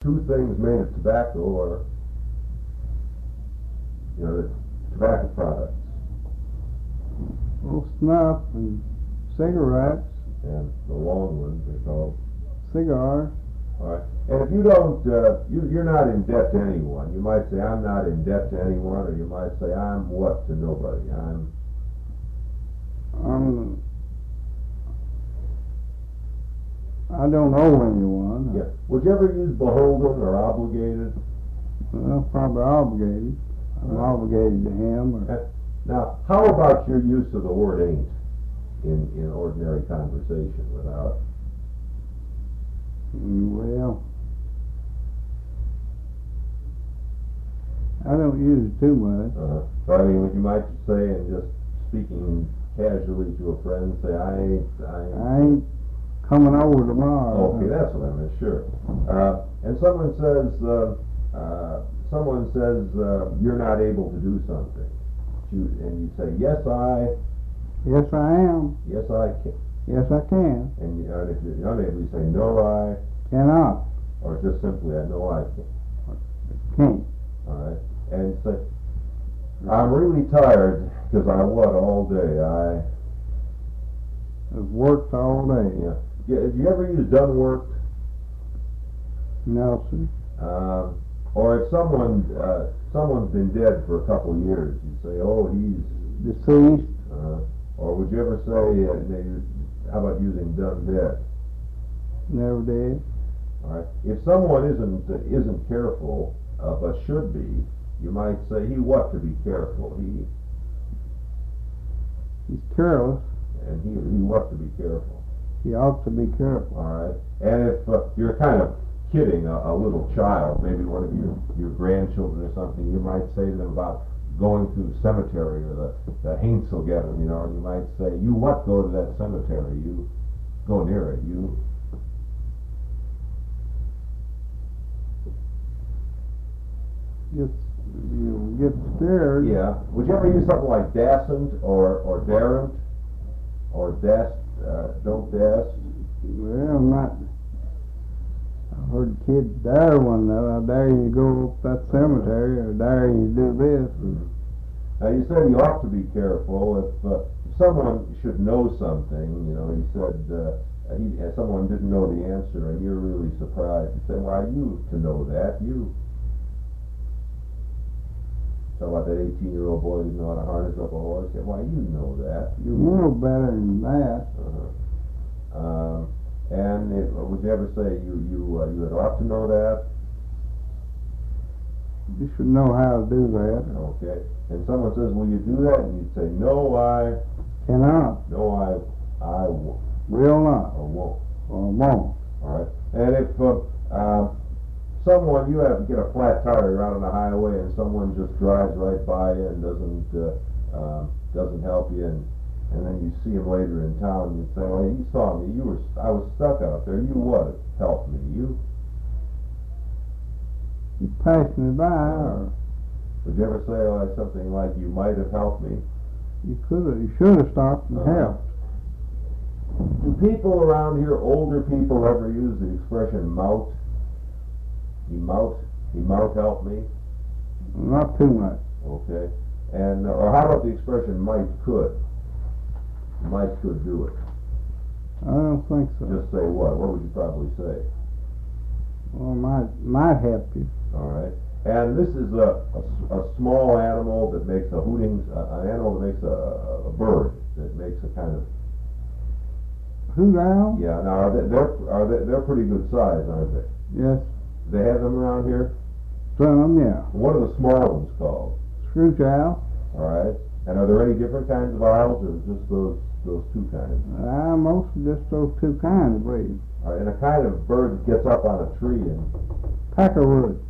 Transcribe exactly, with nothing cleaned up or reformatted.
two things made of tobacco, or you know, the tobacco products. Well, snuff and cigarettes, And the long ones are called. cigars. All right. And if you don't, uh, you, you're not in debt to anyone. You might say, I'm not in debt to anyone, or you might say, I'm what to nobody. I'm. Um, I don't owe anyone. Yeah. Would you ever use beholden or obligated? Well, probably obligated. I'm Right. obligated to him. Or, Now, how about your use of the word ain't in, in ordinary conversation without? mm, well, I don't use it too much. Uh, so I mean, what you might say, and just speaking casually to a friend, say, I ain't, I ain't. I ain't coming over tomorrow. Okay, that's what I meant, sure. Uh, and someone says, uh, uh, someone says, uh, you're not able to do something. You, and you say, yes, I, Yes, I am. yes, I can. Yes, I can. And, you, and if you're unable, you say, no, I, Cannot. or just simply, I know I can. Can't. All right. And say, I'm really tired because I what all day. I, I've worked all day. yeah. Yeah, do you ever use done worked? No, sir. Um, or if someone uh, someone's been dead for a couple of years, you say, "Oh, he's." Deceased. Uh, or would you ever say, uh, maybe, how about using done dead? Never did. All right. If someone isn't uh, isn't careful, uh, but should be, you might say, "He what to be careful? He He's careless. and he he what to be careful." He ought to be careful. All right. And if uh, you're kind of kidding a, a little child, maybe one of your, your grandchildren or something, you might say to them about going through the cemetery, or the, the Hainsel get them, you know, and you might say, you what go to that cemetery? You go near it. You. Just you get scared. Yeah. Would you ever use something like dasn't or, or daren't? Or dast, uh, don't dast? Well, I'm not. I heard kids dare one another. I dare you to go up that cemetery, or dare you to do this. Mm-hmm. Now you said you ought to be careful if, uh, if someone should know something. You know, he said uh, he, uh, someone didn't know the answer, and you're really surprised. You say, "Why you to know that? You." So about that eighteen-year-old boy didn't know how to harness up a horse. Yeah, why you know that? You know better than that. Uh-huh. Um, and if, would you ever say you you uh, you had ought to know that? You should know how to do that. Okay. And someone says, "Will you do that?" And you'd say, "No, I." Cannot. No, I. I won't. Will not. Or won't. Or won't. All right. And if uh, uh, someone, you have to get a flat tire out on the highway, and someone just drives right by you and doesn't uh, uh, doesn't help you, and and then you see him later in town, you say, "Well, you saw me. You were. I was stuck out there. You what? Helped me. You." You passed me by, or Would you ever say like something like, "You might have helped me"? you could have. You should have stopped and Uh-huh. helped. Do people around here, older people, ever use the expression "mout"? He mout. He mout help me. Not too much. Okay. And uh, or how about the expression "might could"? Might could do it. I don't think so. Just say what? What would you probably say? Well, might might help you. All right. And this is a, a, a small animal that makes a hooting, uh, an animal that makes a, a bird that makes a kind of. Hoot owl? Yeah. Now are they, they're are they, they're pretty good size, aren't they? Yes. They have them around here. Some, yeah. What are the small ones called? Scrooge owl. All right. And are there any different kinds of owls, or just those those two kinds? Uh, mostly just those two kinds of breeds. All right. And a kind of bird that gets up on a tree and. Peckerwood.